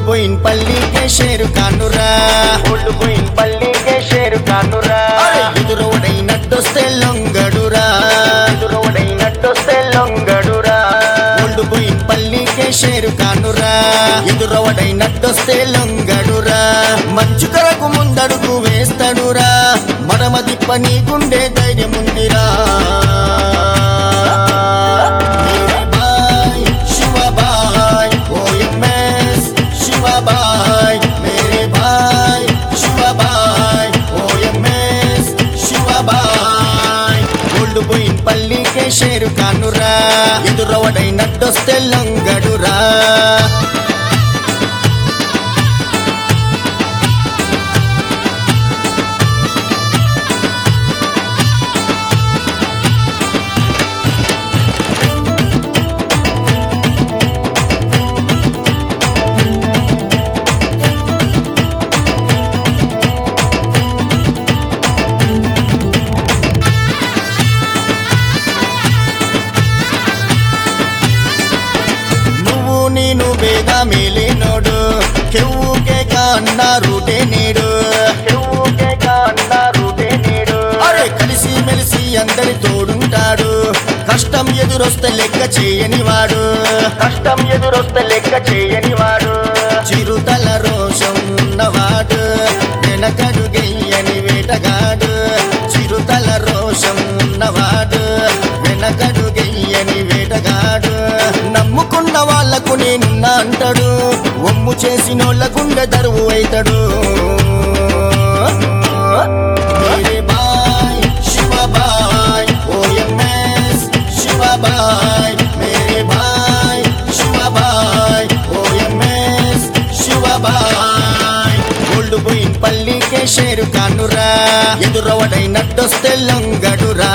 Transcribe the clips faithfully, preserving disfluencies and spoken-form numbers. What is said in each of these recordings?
बोइन पल्ली के शेर कानुरा ओल्ड बोइन पल्ली के शेर कानुरा ఎదురొడైనట్టొస్తే లొంగడురా ఎదురొడైనట్టొస్తే లొంగడురా ఓల్డ్ బోయిన్ పల్లి కే షేరు కానురా ఎదురొడైనట్టొస్తే లొంగడురా మంచు కరకు ముందడుగు వేస్తాడురా మడమ దిప్ప నీ గుండె ధైర్యముందిరా బోయిన్ పల్లి కే షేరు కానురా ఎదురొడైనట్టొస్తే లొంగడురా ನೀನು ಬೇಗ ಮೇಲೆ ನೋಡು ಕೆವ್ವುಗೆ ಕಾಣ್ಣ ರೂಟೆ ನೀಡು ಕೆವ್ವುಗೆ ಕಾಣ್ಣ ರೂಟೆ ನೀಡು అరే కలిసి మెలిసి అందరి తోడుంటాడు కష్టం ఎదురొస్తే లెక్క చేయని వాడు కష్టం ఎదురొస్తే లెక్క చేయని వాడు చిరుతల రోషం ఉన్నవాడు వెనకడుగెయ్యని వేటగాడు చిరుతల రోషం ఉన్నవాడు వెనకడుగెయ్యని వేటగాడు నమ్ముకున్న వాళ్లకు నేనున్నా అంటాడు ఒమ్ము చేసినోళ్ళ గుండె దరువు అయితాడు మేరే బాయ్ శివబాయ్ ఓఎంఎస్ శివబాయ్ మేరే బాయ్ Shivabhai O M S Shivabhai old Bowenpally కే షేరు కానురా ఎదురొడైనట్టొస్తే లొంగడురా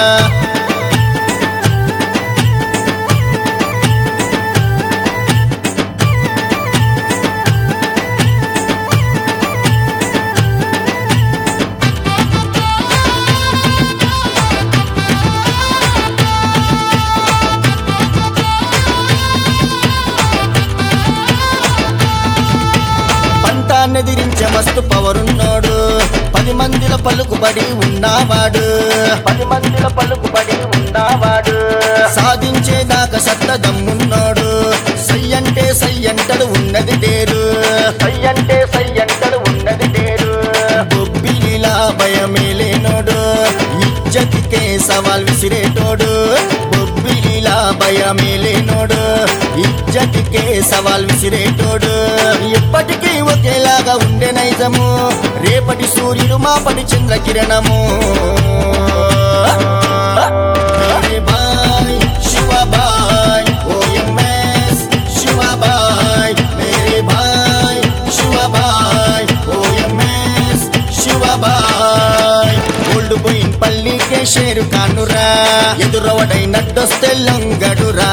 ఎదిరించే మస్తు పవరున్నాడు పది మందిల పలుకుబడి ఉన్నవాడు పది మందిల పలుకుబడి ఉన్నవాడు సాధించేదాకా సత్త దమ్మున్నాడు సై అంటే సై అంటడు ఉన్నది డేరు సై అంటే సై అంటడు ఉన్నది డేరు బొబ్బిలిలా భయమేలేనోడు ఇజ్జతికే సవాల్ విసిరేటోడు బొబ్బిలిలా భయమేలేనోడు ఇజ్జతికే సవాల్ విసిరేటోడు ఎప్పటికీ ఒకేలాగా ఉండే నైజము రేపటి సూర్యుడు మాపటి చంద్రకిరణము మేరే బాయ్ శివబాయ్ ఓఎంఎస్ శివబాయ్ మేరే బాయ్ Shivabhai O M S Shivabhai old Bowenpally కే షేరు కానురా ఎదురొడైనట్టొస్తే లొంగడురా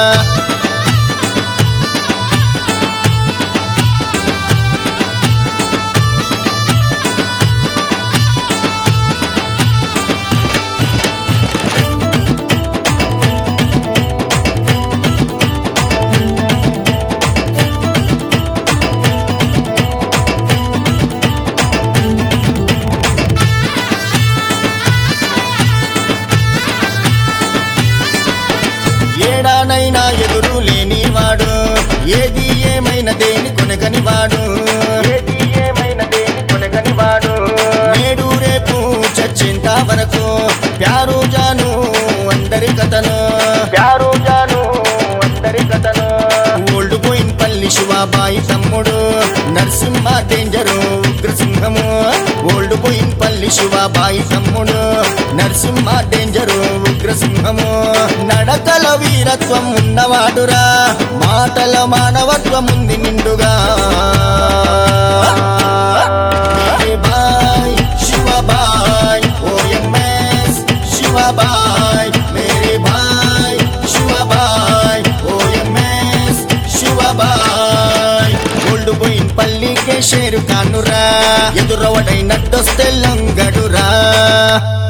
ఏడానైనా ఎదురు లేనివాడు ఏది ఏమైనా దేని కొనగని వాడు ఏది ఏమైనా దేని కొనగని వాడు నేడు రేపు చచ్చేంత వరకు ప్యారు జాను అందరి కథను ప్యారు జాను అందరి కథను ఓల్డ్ బోయిన్ పల్లి శివబాయి తమ్ముడు నరసింహ డేంజరు ఉగ్రసింహము ఓల్డ్ బోయిన్ పల్లి శివబాయి తమ్ముడు నరసింహ డేంజరు ఉగ్రసింహము నడకల వీరత్వం ఉన్నవాడురా మాటల మానవత్వం ఉంది నిండుగా మేరే బాయ్ శివబాయ్ ఓఎంఎస్ శివబాయ్ మేరే బాయ్ Shivabhai O M S Shivabhai old Bowenpally కే షేరు కానురా ఎదురొడైనట్టొస్తే లొంగడురా